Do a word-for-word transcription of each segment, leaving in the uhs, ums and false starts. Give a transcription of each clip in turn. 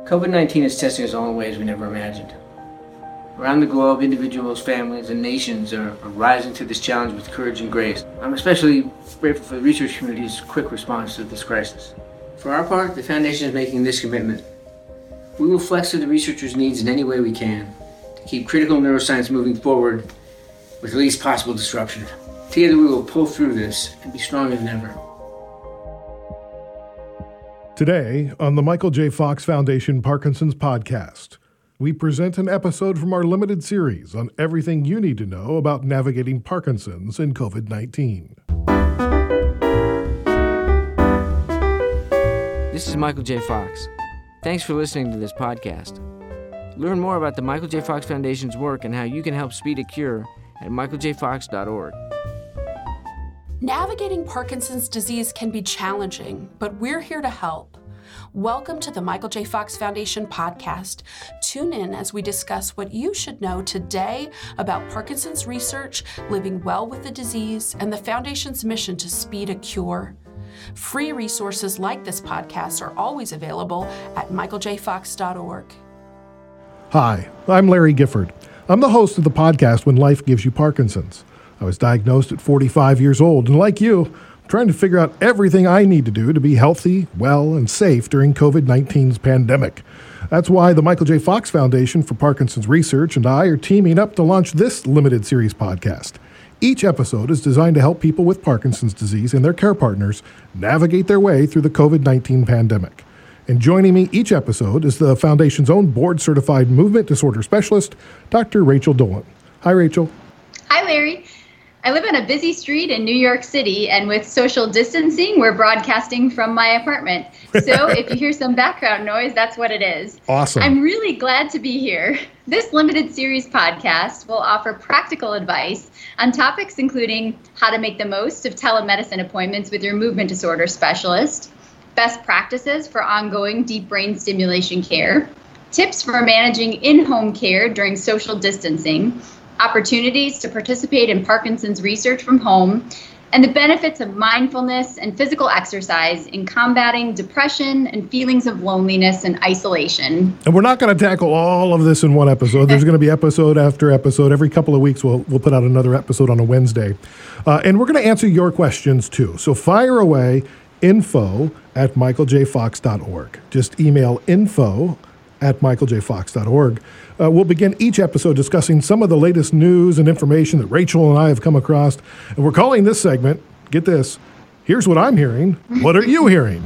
COVID nineteen is testing us all in ways we never imagined. Around the globe, individuals, families, and nations are, are rising to this challenge with courage and grace. I'm especially grateful for the research community's quick response to this crisis. For our part, the Foundation is making this commitment. We will flex to the researchers' needs in any way we can to keep critical neuroscience moving forward with the least possible disruption. Together we will pull through this and be stronger than ever. Today, on the Michael J. Fox Foundation Parkinson's Podcast, we present an episode from our limited series on everything you need to know about navigating Parkinson's in COVID nineteen. This is Michael J. Fox. Thanks for listening to this podcast. Learn more about the Michael J. Fox Foundation's work and how you can help speed a cure at michael j fox dot org. Navigating Parkinson's disease can be challenging, but we're here to help. Welcome to the Michael J. Fox Foundation podcast. Tune in as we discuss what you should know today about Parkinson's research, living well with the disease, and the Foundation's mission to speed a cure. Free resources like this podcast are always available at michael j fox dot org. Hi, I'm Larry Gifford. I'm the host of the podcast When Life Gives You Parkinson's. I was diagnosed at forty-five years old, and like you, I'm trying to figure out everything I need to do to be healthy, well, and safe during COVID nineteen's pandemic. That's why the Michael J. Fox Foundation for Parkinson's Research and I are teaming up to launch this limited series podcast. Each episode is designed to help people with Parkinson's disease and their care partners navigate their way through the COVID nineteen pandemic. And joining me each episode is the Foundation's own board-certified movement disorder specialist, Doctor Rachel Dolan. Hi, Rachel. Hi, Larry. I live on a busy street in New York City, and with social distancing, we're broadcasting from my apartment. So if you hear some background noise, that's what it is. Awesome. I'm really glad to be here. This limited series podcast will offer practical advice on topics including how to make the most of telemedicine appointments with your movement disorder specialist, best practices for ongoing deep brain stimulation care, tips for managing in-home care during social distancing, opportunities to participate in Parkinson's research from home, and the benefits of mindfulness and physical exercise in combating depression and feelings of loneliness and isolation. And we're not going to tackle all of this in one episode. There's going to be episode after episode. Every couple of weeks, we'll we'll put out another episode on a Wednesday. Uh, and we're going to answer your questions, too. So fire away, info at michael j fox dot org. Just email info at michael j fox dot org. Uh, we'll begin each episode discussing some of the latest news and information that Rachel and I have come across. And we're calling this segment, get this, here's what I'm hearing. What are you hearing?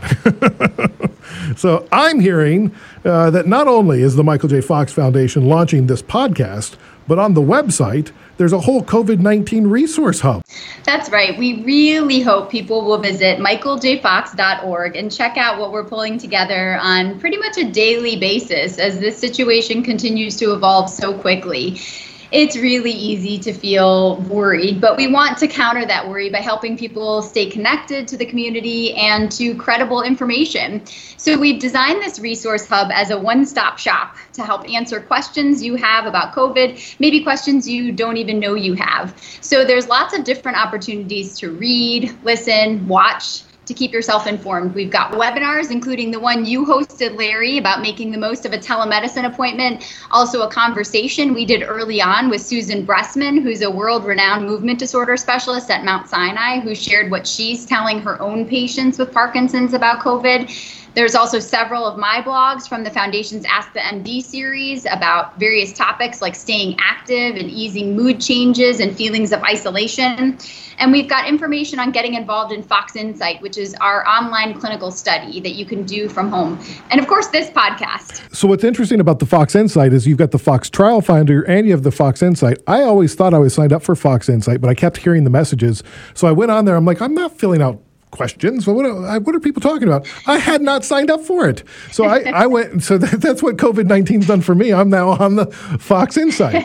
So I'm hearing uh, that not only is the Michael J. Fox Foundation launching this podcast, but on the website, there's a whole COVID nineteen resource hub. That's right. We really hope people will visit michael j fox dot org and check out what we're pulling together on pretty much a daily basis as this situation continues to evolve so quickly. It's really easy to feel worried, but we want to counter that worry by helping people stay connected to the community and to credible information. So we've designed this resource hub as a one-stop shop to help answer questions you have about COVID, maybe questions you don't even know you have. So there's lots of different opportunities to read, listen, watch, to keep yourself informed. We've got webinars, including the one you hosted, Larry, about making the most of a telemedicine appointment. Also a conversation we did early on with Susan Bressman, who's a world-renowned movement disorder specialist at Mount Sinai, who shared what she's telling her own patients with Parkinson's about COVID. There's also several of my blogs from the Foundation's Ask the M D series about various topics like staying active and easing mood changes and feelings of isolation. And we've got information on getting involved in Fox Insight, which is our online clinical study that you can do from home. And of course, this podcast. So what's interesting about the Fox Insight is you've got the Fox Trial Finder and you have the Fox Insight. I always thought I was signed up for Fox Insight, but I kept hearing the messages. So I went on there. I'm like, I'm not filling out questions. What are, what are people talking about? I had not signed up for it. So I, I went, so that, that's what COVID nineteen's done for me. I'm now on the Fox Insight.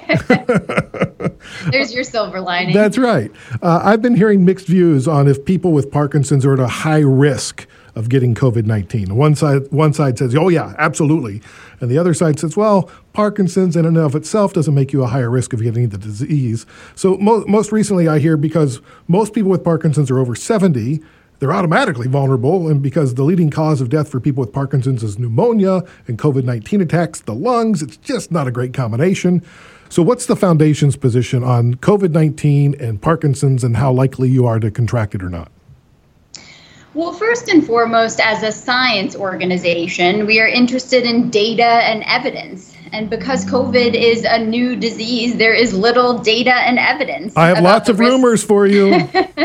There's your silver lining. That's right. Uh, I've been hearing mixed views on if people with Parkinson's are at a high risk of getting COVID nineteen. One side, one side says, oh yeah, absolutely. And the other side says, well, Parkinson's in and of itself doesn't make you a higher risk of getting the disease. So mo- most recently I hear because most people with Parkinson's are over seventy, they're automatically vulnerable, and because the leading cause of death for people with Parkinson's is pneumonia and COVID nineteen attacks the lungs, it's just not a great combination. So what's the foundation's position on COVID nineteen and Parkinson's and how likely you are to contract it or not? Well, first and foremost, as a science organization, we are interested in data and evidence. And because COVID is a new disease, there is little data and evidence. I have lots of rumors for you.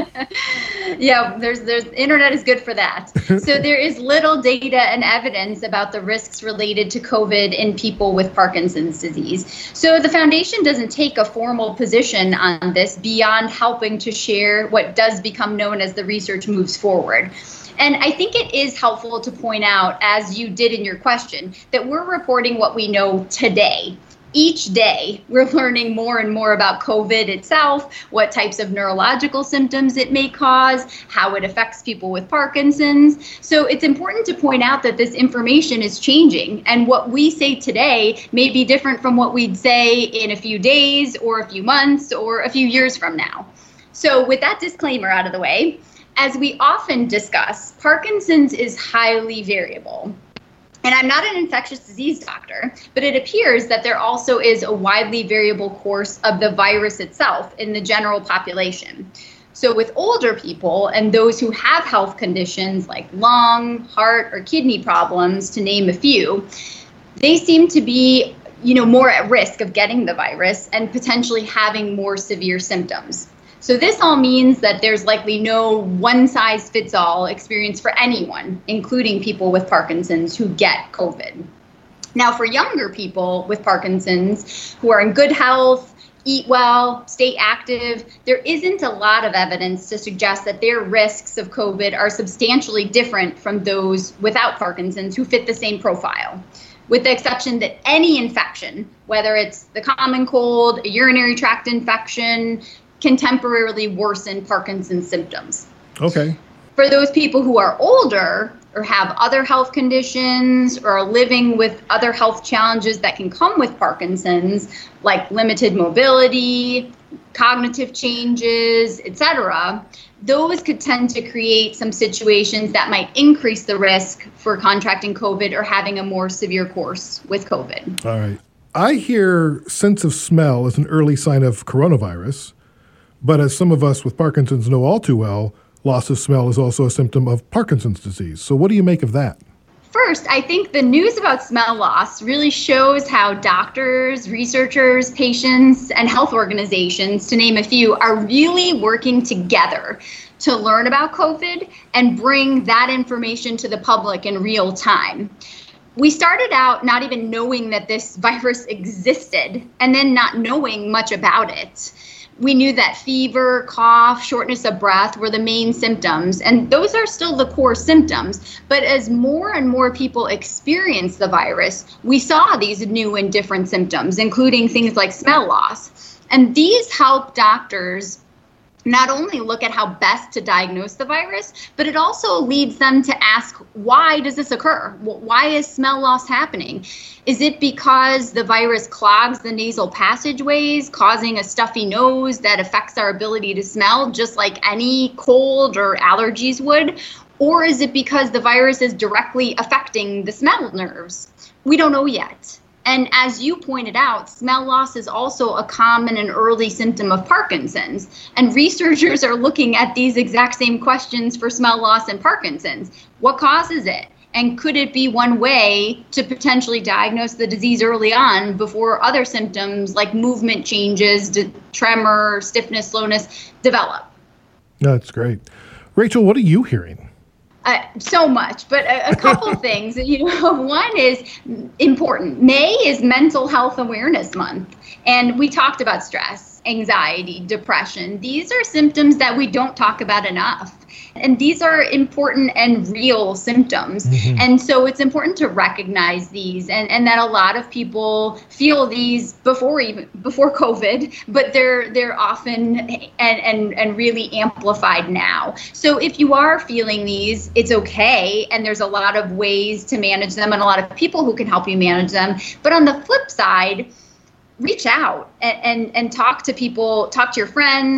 Yeah, there's there's internet is good for that. So there is little data and evidence about the risks related to COVID in people with Parkinson's disease. So the foundation doesn't take a formal position on this beyond helping to share what does become known as the research moves forward. And I think it is helpful to point out, as you did in your question, that we're reporting what we know today. Each day, we're learning more and more about COVID itself, what types of neurological symptoms it may cause, how it affects people with Parkinson's. So it's important to point out that this information is changing, and what we say today may be different from what we'd say in a few days or a few months or a few years from now. So with that disclaimer out of the way, as we often discuss, Parkinson's is highly variable. And I'm not an infectious disease doctor, but it appears that there also is a widely variable course of the virus itself in the general population. So with older people and those who have health conditions like lung, heart, or kidney problems, to name a few, they seem to be, you know, more at risk of getting the virus and potentially having more severe symptoms. So this all means that there's likely no one-size-fits-all experience for anyone, including people with Parkinson's who get COVID. Now, for younger people with Parkinson's who are in good health, eat well, stay active, there isn't a lot of evidence to suggest that their risks of COVID are substantially different from those without Parkinson's who fit the same profile, with the exception that any infection, whether it's the common cold, a urinary tract infection, can temporarily worsen Parkinson's symptoms. Okay. For those people who are older or have other health conditions or are living with other health challenges that can come with Parkinson's, like limited mobility, cognitive changes, et cetera, those could tend to create some situations that might increase the risk for contracting COVID or having a more severe course with COVID. All right. I hear sense of smell as an early sign of coronavirus. But as some of us with Parkinson's know all too well, loss of smell is also a symptom of Parkinson's disease. So what do you make of that? First, I think the news about smell loss really shows how doctors, researchers, patients, and health organizations, to name a few, are really working together to learn about COVID and bring that information to the public in real time. We started out not even knowing that this virus existed and then not knowing much about it. We knew that fever, cough, shortness of breath were the main symptoms, and those are still the core symptoms. But as more and more people experienced the virus, we saw these new and different symptoms, including things like smell loss. And these help doctors not only look at how best to diagnose the virus, but it also leads them to ask, why does this occur? Why is smell loss happening? Is it because the virus clogs the nasal passageways, causing a stuffy nose that affects our ability to smell, just like any cold or allergies would? Or is it because the virus is directly affecting the smell nerves? We don't know yet. And as you pointed out, smell loss is also a common and early symptom of Parkinson's. And researchers are looking at these exact same questions for smell loss and Parkinson's. What causes it? And could it be one way to potentially diagnose the disease early on before other symptoms like movement changes, d- tremor, stiffness, slowness develop? That's great. Rachel, what are you hearing? Uh, so much, but a, a couple things. You know, one is important. May is Mental Health Awareness Month, and we talked about stress, anxiety, depression. These are symptoms that we don't talk about enough. And these are important and real symptoms. Mm-hmm. And so it's important to recognize these, and, and that a lot of people feel these before even before COVID, but they're they're often and, and, and really amplified now. So if you are feeling these, it's okay. And there's a lot of ways to manage them and a lot of people who can help you manage them. But on the flip side, reach out and, and, and talk to people, talk to your friends,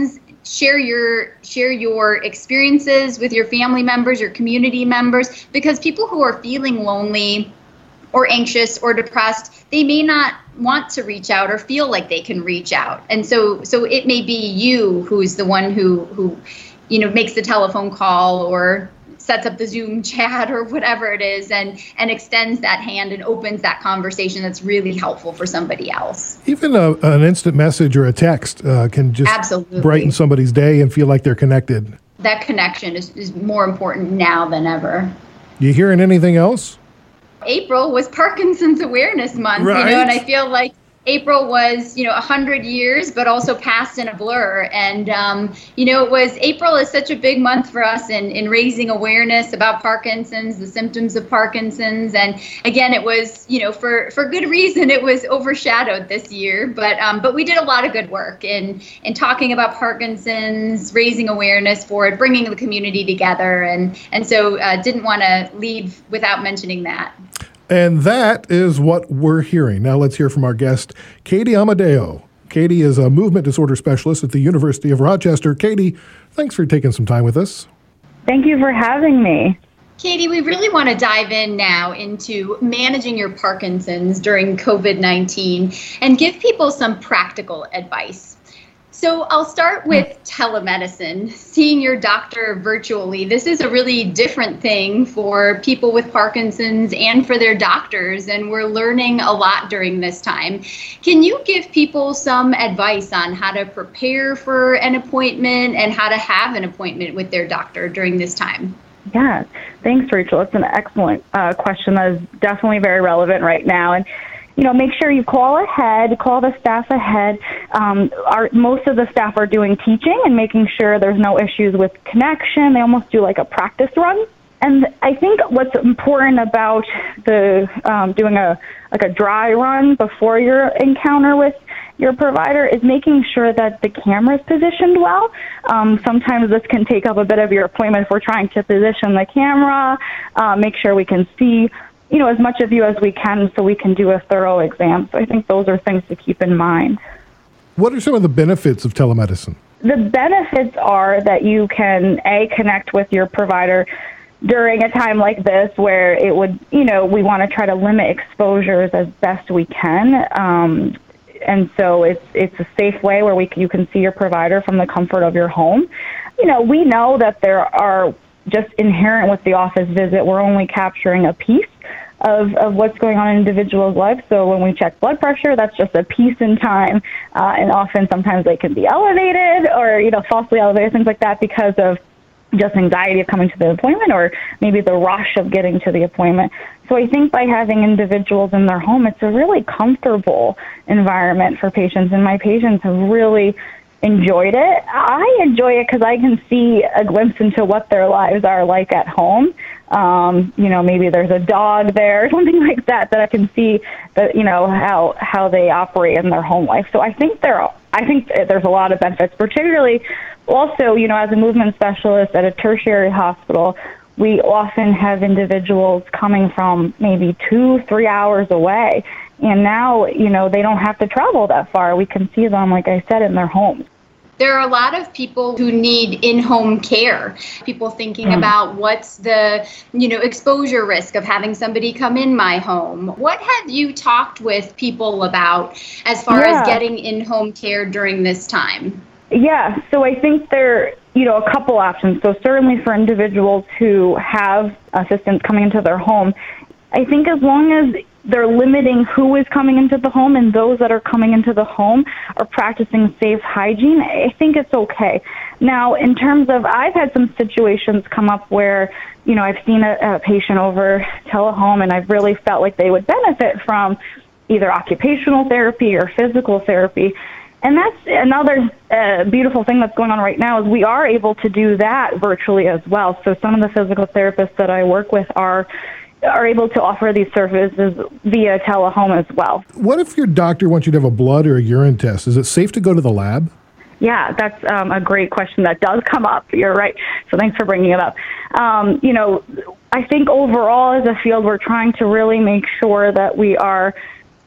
share your share your experiences with your family members, your community members, because people who are feeling lonely or anxious or depressed, they may not want to reach out or feel like they can reach out. And so so it may be you who's the one who who you know makes the telephone call or sets up the Zoom chat or whatever it is, and and extends that hand and opens that conversation that's really helpful for somebody else. Even a, an instant message or a text uh, can just Absolutely. brighten somebody's day and feel like they're connected. That connection is, is more important now than ever. You hearing anything else? April was Parkinson's Awareness Month, Right. you know, and I feel like April was, you know, a hundred years, but also passed in a blur. And, um, you know, it was April is such a big month for us in, in raising awareness about Parkinson's, the symptoms of Parkinson's. And again, it was, you know, for, for good reason, it was overshadowed this year. But um, but we did a lot of good work in, in talking about Parkinson's, raising awareness for it, bringing the community together. And, and so uh, didn't want to leave without mentioning that. And that is what we're hearing. Now let's hear from our guest, Katie Amadeo. Katie is a movement disorder specialist at the University of Rochester. Katie, thanks for taking some time with us. Thank you for having me. Katie, we really want to dive in now into managing your Parkinson's during COVID nineteen and give people some practical advice. So I'll start with telemedicine, seeing your doctor virtually. This is a really different thing for people with Parkinson's and for their doctors, and we're learning a lot during this time. Can you give people some advice on how to prepare for an appointment and how to have an appointment with their doctor during this time? Yeah, thanks, Rachel. It's an excellent uh, question that is definitely very relevant right now. And you know, make sure you call ahead, call the staff ahead. Um, our, most of the staff are doing teaching and making sure there's no issues with connection. They almost do like a practice run. And I think what's important about the um, doing a like a dry run before your encounter with your provider is making sure that the camera is positioned well. Um, sometimes this can take up a bit of your appointment if we're trying to position the camera, uh, make sure we can see you know, as much of you as we can so we can do a thorough exam. So I think those are things to keep in mind. What are some of the benefits of telemedicine? The benefits are that you can, A, connect with your provider during a time like this where it would, you know, we want to try to limit exposures as best we can. Um, and so it's it's a safe way where we you can see your provider from the comfort of your home. You know, we know that there are just inherent with the office visit, we're only capturing a piece of, of what's going on in individuals' lives. So when we check blood pressure, that's just a piece in time. Uh, and often sometimes they can be elevated or, you know, falsely elevated, things like that because of just anxiety of coming to the appointment or maybe the rush of getting to the appointment. So I think by having individuals in their home, it's a really comfortable environment for patients. And my patients have really enjoyed it. I enjoy it because I can see a glimpse into what their lives are like at home. Um, you know, maybe there's a dog there or something like that, that I can see that, you know, how, how they operate in their home life. So I think there, I think there's a lot of benefits, particularly also, you know, as a movement specialist at a tertiary hospital, we often have individuals coming from maybe two, three hours away. And now, you know, they don't have to travel that far. We can see them, like I said, in their homes. There are a lot of people who need in-home care. People thinking Mm. about what's the, you know, exposure risk of having somebody come in my home. What have you talked with people about as far Yeah. as getting in-home care during this time? Yeah, so I think there, you know, a couple options. So certainly for individuals who have assistants coming into their home, I think as long as they're limiting who is coming into the home and those that are coming into the home are practicing safe hygiene, I think it's okay. Now, in terms of, I've had some situations come up where, you know, I've seen a, a patient over telehome and I've really felt like they would benefit from either occupational therapy or physical therapy. And that's another uh, beautiful thing that's going on right now is we are able to do that virtually as well. So some of the physical therapists that I work with are are able to offer these services via telehome as well. What if your doctor wants you to have a blood or a urine test? Is it safe to go to the lab? Yeah, that's um, a great question that does come up. You're right. So thanks for bringing it up. Um, you know, I think overall as a field, we're trying to really make sure that we are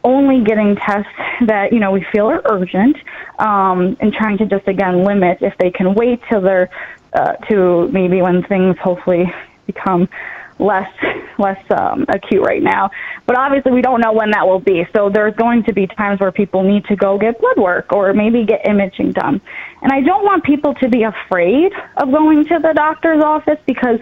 only getting tests that, you know, we feel are urgent, um, and trying to just, again, limit if they can wait till they're, uh, to maybe when things hopefully become less less um, acute right now. But obviously we don't know when that will be. So there's going to be times where people need to go get blood work or maybe get imaging done. And I don't want people to be afraid of going to the doctor's office because,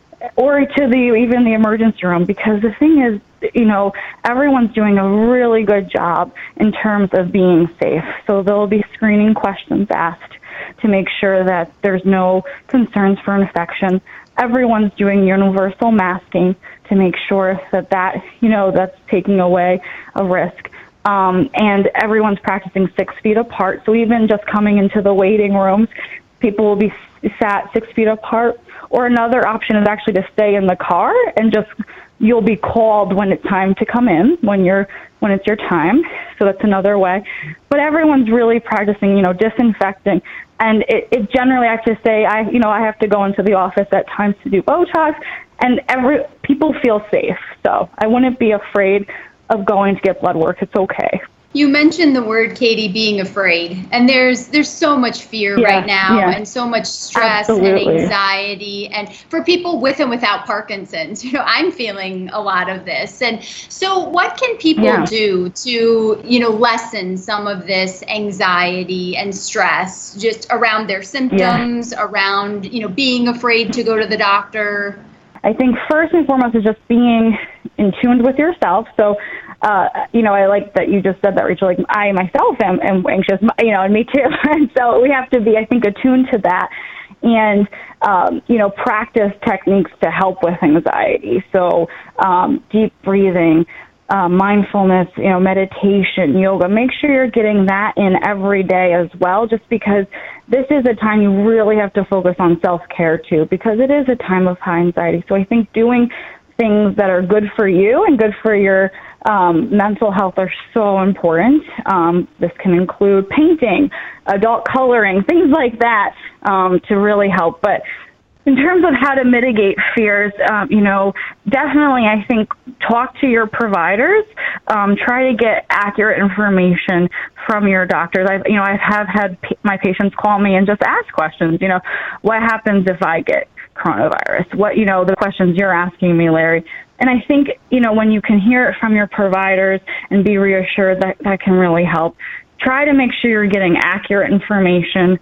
or to the even the emergency room, because the thing is, you know, everyone's doing a really good job in terms of being safe. So there'll be screening questions asked to make sure that there's no concerns for infection. Everyone's doing universal masking to make sure that that, you know, that's taking away a risk. Um, and everyone's practicing six feet apart. So even just coming into the waiting rooms, people will be sat six feet apart. Or another option is actually to stay in the car and just, you'll be called when it's time to come in, when you're, when it's your time. So that's another way. But everyone's really practicing, you know, disinfecting. And it, it generally, I have to say, I, you know, I have to go into the office at times to do Botox, and every people feel safe. So I wouldn't be afraid of going to get blood work. It's okay. You mentioned the word, Katie, being afraid, and there's there's so much fear yeah, right now, yeah. and so much stress Absolutely. and anxiety, and for people with and without Parkinson's, you know, I'm feeling a lot of this. And so, what can people yeah. do to, you know, lessen some of this anxiety and stress just around their symptoms, yeah. around, you know, being afraid to go to the doctor? I think first and foremost is just being in tune with yourself. So. Uh, you know, I like that you just said that, Rachel. Like, I myself am, am anxious, you know, and me too. And so we have to be, I think, attuned to that and, um, you know, practice techniques to help with anxiety. So um, deep breathing, uh, mindfulness, you know, meditation, yoga. Make sure you're getting that in every day as well, just because this is a time you really have to focus on self-care too, because it is a time of high anxiety. So I think doing things that are good for you and good for your um, mental health are so important. Um, this can include painting, adult coloring, things like that um, to really help. But in terms of how to mitigate fears, um, you know, definitely I think talk to your providers, um, try to get accurate information from your doctors. I've, you know, I have had p- my patients call me and just ask questions, you know, what happens if I get coronavirus? What, you know, the questions you're asking me, Larry. And I think, you know, when you can hear it from your providers and be reassured, that that can really help. Try to make sure you're getting accurate information.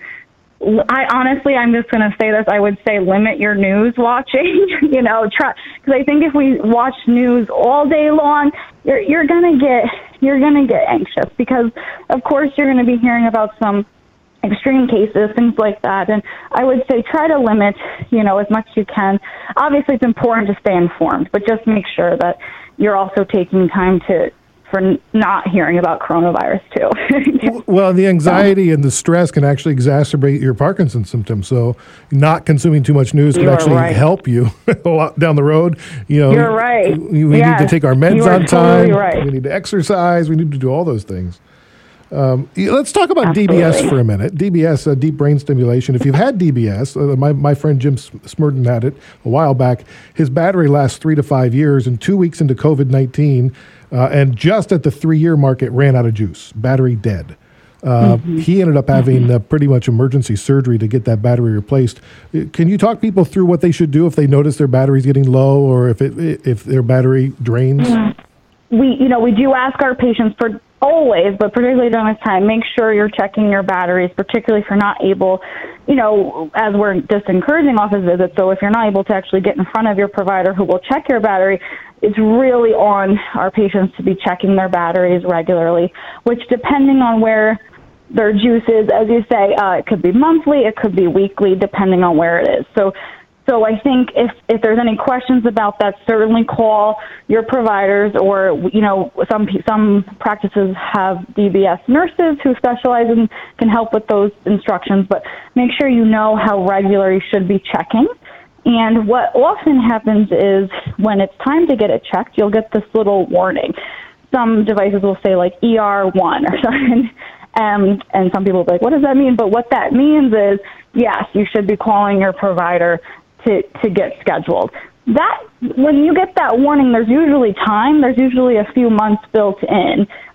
I honestly, I'm just going to say this, I would say limit your news watching, you know, try, because I think if we watch news all day long, you're, you're going to get, you're going to get anxious because of course you're going to be hearing about some extreme cases, things like that. And I would say try to limit, you know, as much as you can. Obviously, it's important to stay informed, but just make sure that you're also taking time to for not hearing about coronavirus too. Well, the anxiety and the stress can actually exacerbate your Parkinson's symptoms. So not consuming too much news can You're actually right. help you a lot down the road. You know, You're right. We, we yes. need to take our meds you on time. Totally right. We need to exercise. We need to do all those things. Um, let's talk about Absolutely. D B S for a minute. D B S, uh, deep brain stimulation. If you've had D B S, uh, my, my friend Jim Smurton had it a while back. His battery lasts three to five years, and two weeks into COVID nineteen, uh, and just at the three-year mark, it ran out of juice. Battery dead. Uh, mm-hmm. He ended up having mm-hmm. uh, pretty much emergency surgery to get that battery replaced. Can you talk people through what they should do if they notice their battery's getting low or if it if their battery drains? Mm-hmm. We, you know, we do ask our patients for always, but particularly during this time, make sure you're checking your batteries, particularly if you're not able, you know, as we're just encouraging office visits. So if you're not able to actually get in front of your provider who will check your battery, it's really on our patients to be checking their batteries regularly, which depending on where their juice is, as you say, uh, it could be monthly, it could be weekly, depending on where it is. So So I think if, if there's any questions about that, certainly call your providers or, you know, some some practices have D B S nurses who specialize and can help with those instructions, but make sure you know how regular you should be checking. And what often happens is when it's time to get it checked, you'll get this little warning. Some devices will say like E R one or something, and, and some people will be like, what does that mean? But what that means is, yes, you should be calling your provider to, to get scheduled. That when you get that warning, there's usually time. There's usually a few months built in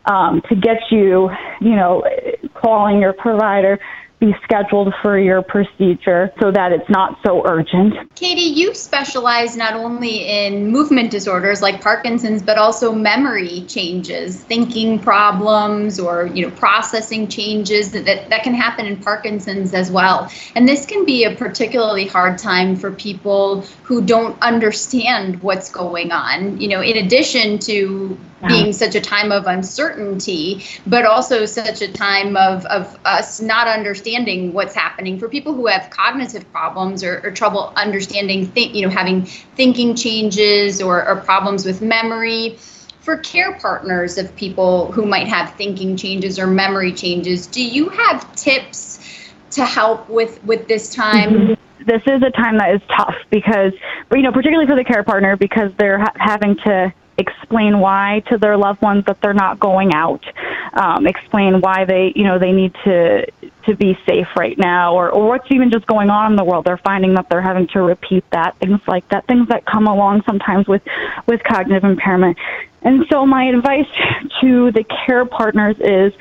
um, to get you, you know, calling your provider, be scheduled for your procedure so that it's not so urgent. Katie, you specialize not only in movement disorders like Parkinson's, but also memory changes, thinking problems, or, you know, processing changes that, that can happen in Parkinson's as well. And this can be a particularly hard time for people who don't understand what's going on, you know, in addition to being such a time of uncertainty, but also such a time of, of us not understanding what's happening. For people who have cognitive problems or, or trouble understanding, think, you know, having thinking changes or, or problems with memory. For care partners of people who might have thinking changes or memory changes, do you have tips to help with, with this time? Mm-hmm. This is a time that is tough because, you know, particularly for the care partner, because they're ha- having to explain why to their loved ones that they're not going out, um, explain why they, you know, they need to to be safe right now, or, or what's even just going on in the world. They're finding that they're having to repeat that, things like that, things that come along sometimes with, with cognitive impairment. And so my advice to the care partners is,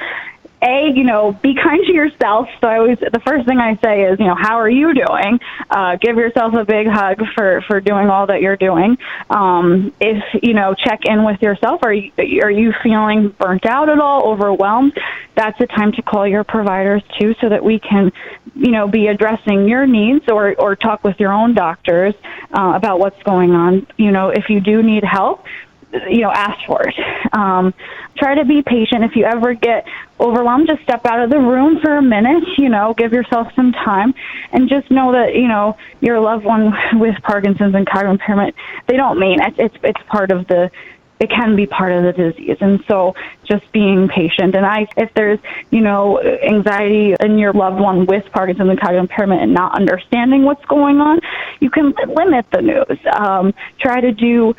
A, you know, be kind to yourself. So I always, the first thing I say is, you know, how are you doing? Uh, give yourself a big hug for, for doing all that you're doing. Um, if, you know, check in with yourself. Are you, are you feeling burnt out at all, overwhelmed? That's a time to call your providers too, so that we can, you know, be addressing your needs, or, or talk with your own doctors uh, about what's going on. You know, if you do need help, you know, ask for it. Um, try to be patient. If you ever get overwhelmed, just step out of the room for a minute, you know, give yourself some time, and just know that, you know, your loved one with Parkinson's and cognitive impairment, they don't mean it. It's, it's part of the, it can be part of the disease. And so just being patient. And I, if there's, you know, anxiety in your loved one with Parkinson's and cognitive impairment and not understanding what's going on, you can limit the news. Um, try to do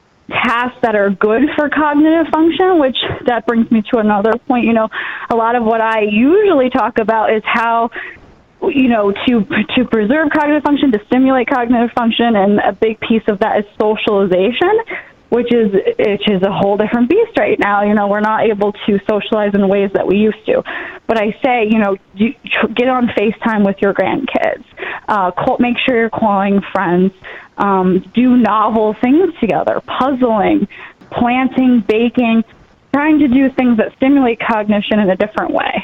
tasks that are good for cognitive function, which that brings me to another point. You know, a lot of what I usually talk about is how, you know, to to preserve cognitive function, to stimulate cognitive function, and a big piece of that is socialization, which is which is a whole different beast right now. You know, we're not able to socialize in ways that we used to. But I say, you know, you, get on FaceTime with your grandkids. Uh, call, make sure you're calling friends. Um, do novel things together, puzzling, planting, baking, trying to do things that stimulate cognition in a different way.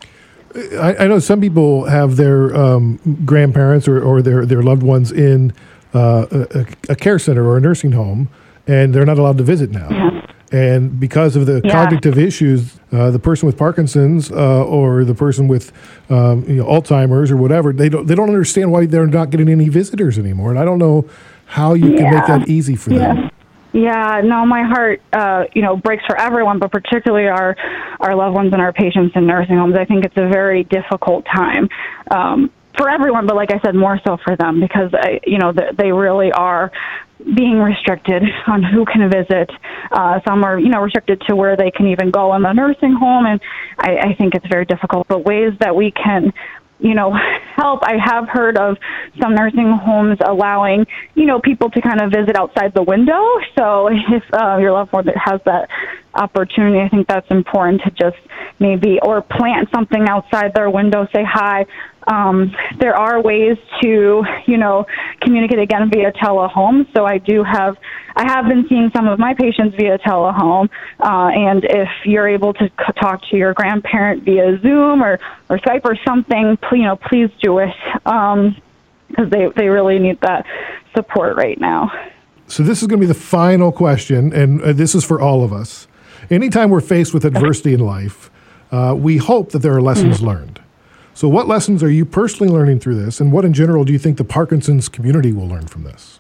I, I know some people have their um, grandparents or, or their, their loved ones in uh, a, a care center or a nursing home, and they're not allowed to visit now. Yeah. And because of the yeah. cognitive issues, uh, the person with Parkinson's uh, or the person with um, you know, Alzheimer's or whatever, they don't they don't understand why they're not getting any visitors anymore. And I don't know how you can yeah. make that easy for yeah. them. Yeah, no, my heart, uh, you know, breaks for everyone, but particularly our, our loved ones and our patients in nursing homes. I think it's a very difficult time um, for everyone, but like I said, more so for them, because, I, you know, th- they really are being restricted on who can visit. Uh, some are, you know, restricted to where they can even go in the nursing home, and I, I think it's very difficult. But ways that we can, you know, help. I have heard of some nursing homes allowing, you know, people to kind of visit outside the window. So if uh, your loved one has that opportunity, I think that's important to just maybe, or plant something outside their window, say hi. Um, there are ways to, you know, communicate again via telehome. So I do have, I have been seeing some of my patients via telehome. Uh, and if you're able to c- talk to your grandparent via Zoom or, or Skype or something, pl- you know, please do it. Um, because they, they really need that support right now. So this is going to be the final question, and uh, this is for all of us. Anytime we're faced with adversity in life, uh, we hope that there are lessons mm-hmm. learned. So what lessons are you personally learning through this, and what in general do you think the Parkinson's community will learn from this?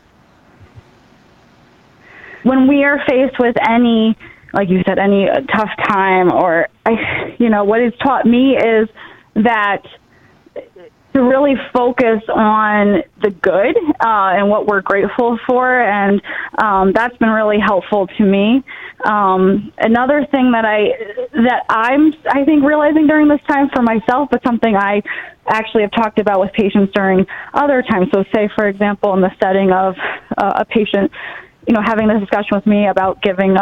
When we are faced with any, like you said, any tough time, or, I, you know, what it's taught me is that to really focus on the good uh, and what we're grateful for, and um, that's been really helpful to me. Um, another thing that I that I'm I think realizing during this time for myself, but something I actually have talked about with patients during other times. So, say for example, in the setting of uh, a patient, you know, having this discussion with me about giving up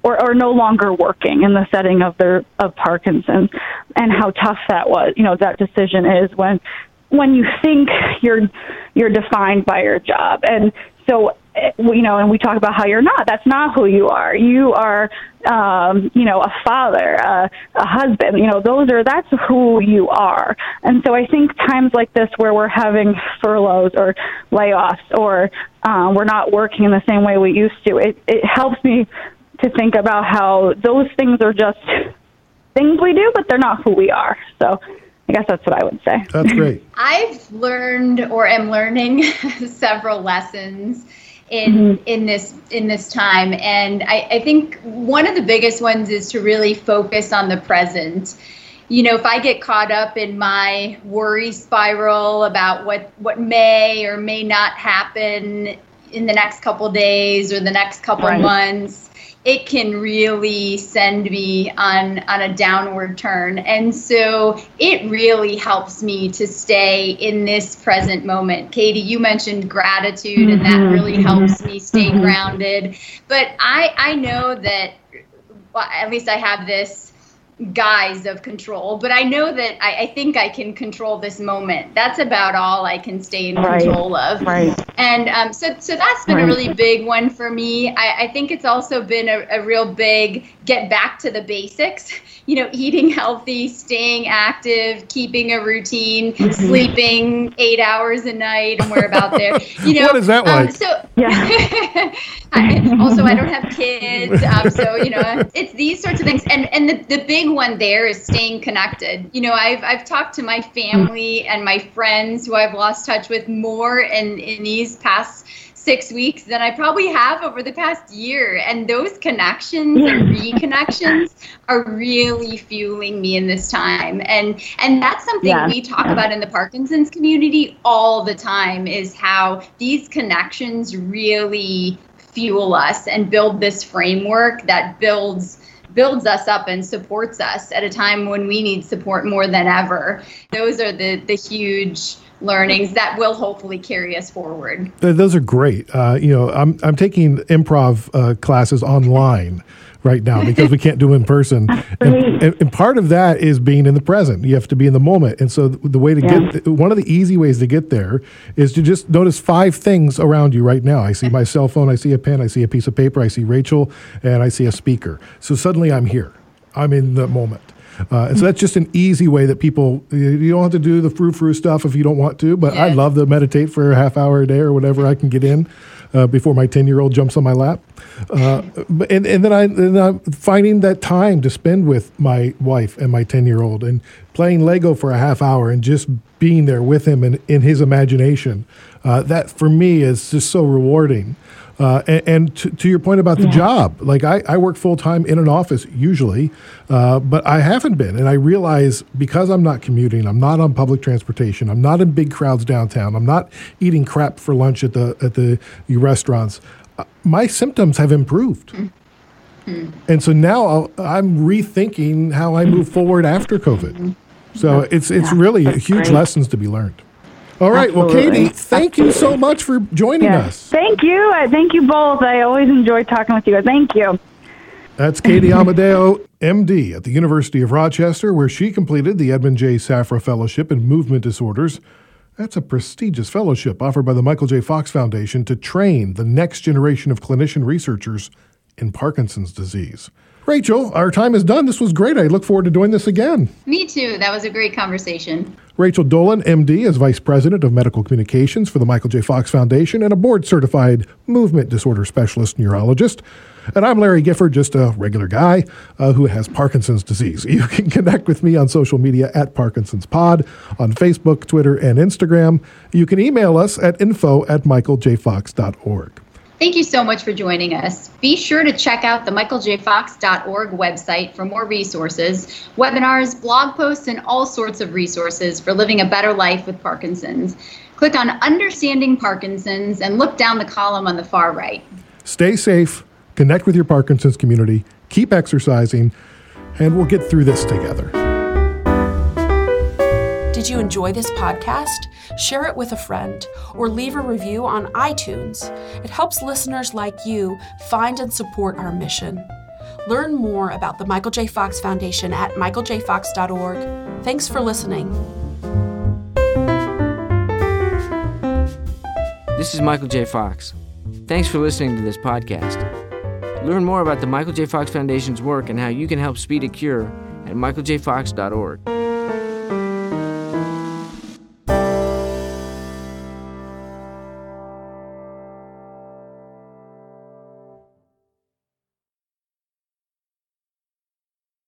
or, or no longer working in the setting of their of Parkinson's, and how tough that was. You know, that decision is when when you think you're you're defined by your job. And so, you know, and we talk about how you're not. That's not who you are. You are, um, you know, a father, a, a husband. You know, those are that's who you are. And so I think times like this, where we're having furloughs or layoffs, or um, we're not working in the same way we used to, it, it helps me to think about how those things are just things we do, but they're not who we are. So I guess that's what I would say. That's great. I've learned or am learning several lessons in mm-hmm. in this in this time, and I, I think one of the biggest ones is to really focus on the present. You know, if I get caught up in my worry spiral about what what may or may not happen in the next couple days or the next couple right. months, it can really send me on, on a downward turn. And so it really helps me to stay in this present moment. Katie, you mentioned gratitude, and that really helps me stay mm-hmm. grounded. But I, I know that, well, at least I have this guise of control, but I know that I, I think I can control this moment. That's about all I can stay in right. control of. Right. And um, so so that's been right. a really big one for me. I, I think it's also been a, a real big get back to the basics, you know, eating healthy, staying active, keeping a routine, mm-hmm. sleeping eight hours a night, and we're about there. You know, what is that like? Um, so yeah. I, also, I don't have kids, um, so you know, it's these sorts of things. And and the, the big one there is staying connected. You know, I've I've talked to my family and my friends who I've lost touch with more in in these past six weeks than I probably have over the past year. And those connections and reconnections are really fueling me in this time. And and that's something yeah. we talk about in the Parkinson's community all the time, is how these connections really fuel us and build this framework that builds builds us up and supports us at a time when we need support more than ever. Those are the the huge learnings that will hopefully carry us forward. Those are great. Uh, you know, I'm I'm taking improv uh, classes online right now because we can't do in person. And, and, and part of that is being in the present. You have to be in the moment. And so the way to yeah. get, one of the easy ways to get there is to just notice five things around you right now. I see my cell phone, I see a pen, I see a piece of paper, I see Rachel, and I see a speaker. So suddenly I'm here. I'm in the moment. Uh, and so that's just an easy way that people, you don't have to do the frou-frou stuff if you don't want to, but yeah. I love to meditate for a half hour a day or whatever I can get in uh, before my ten-year-old jumps on my lap. Uh, and, and then I, and I'm finding that time to spend with my wife and my ten-year-old and playing Lego for a half hour and just being there with him and in his imagination. Uh, that, for me, is just so rewarding. Uh, and and to, to your point about the yeah. job, like I, I work full time in an office usually, uh, but I haven't been. And I realize because I'm not commuting, I'm not on public transportation, I'm not in big crowds downtown, I'm not eating crap for lunch at the at the, the restaurants, uh, my symptoms have improved. Mm-hmm. And so now I'll, I'm rethinking how I move forward after COVID. Mm-hmm. So it's it's yeah, really huge great. lessons to be learned. All right. Absolutely. Well, Katie, thank you so much for joining yes. us. Thank you. I thank you both. I always enjoy talking with you. Thank you. That's Katie Amadeo, M D, at the University of Rochester, where she completed the Edmund J. Safra Fellowship in Movement Disorders. That's a prestigious fellowship offered by the Michael J. Fox Foundation to train the next generation of clinician researchers in Parkinson's disease. Rachel, our time is done. This was great. I look forward to doing this again. Me too. That was a great conversation. Rachel Dolan, M D, is Vice President of Medical Communications for the Michael J. Fox Foundation and a board-certified movement disorder specialist neurologist. And I'm Larry Gifford, just a regular guy uh, who has Parkinson's disease. You can connect with me on social media at Parkinson's Pod, on Facebook, Twitter, and Instagram. You can email us at info at michael j fox dot org. Thank you so much for joining us. Be sure to check out the michael j fox dot org website for more resources, webinars, blog posts, and all sorts of resources for living a better life with Parkinson's. Click on Understanding Parkinson's and look down the column on the far right. Stay safe, connect with your Parkinson's community, keep exercising, and we'll get through this together. Did you enjoy this podcast? Share it with a friend or leave a review on iTunes. It helps listeners like you find and support our mission. Learn more about the Michael J. Fox Foundation at michael j fox dot org. Thanks for listening. This is Michael J. Fox. Thanks for listening to this podcast. Learn more about the Michael J. Fox Foundation's work and how you can help speed a cure at michael j fox dot org.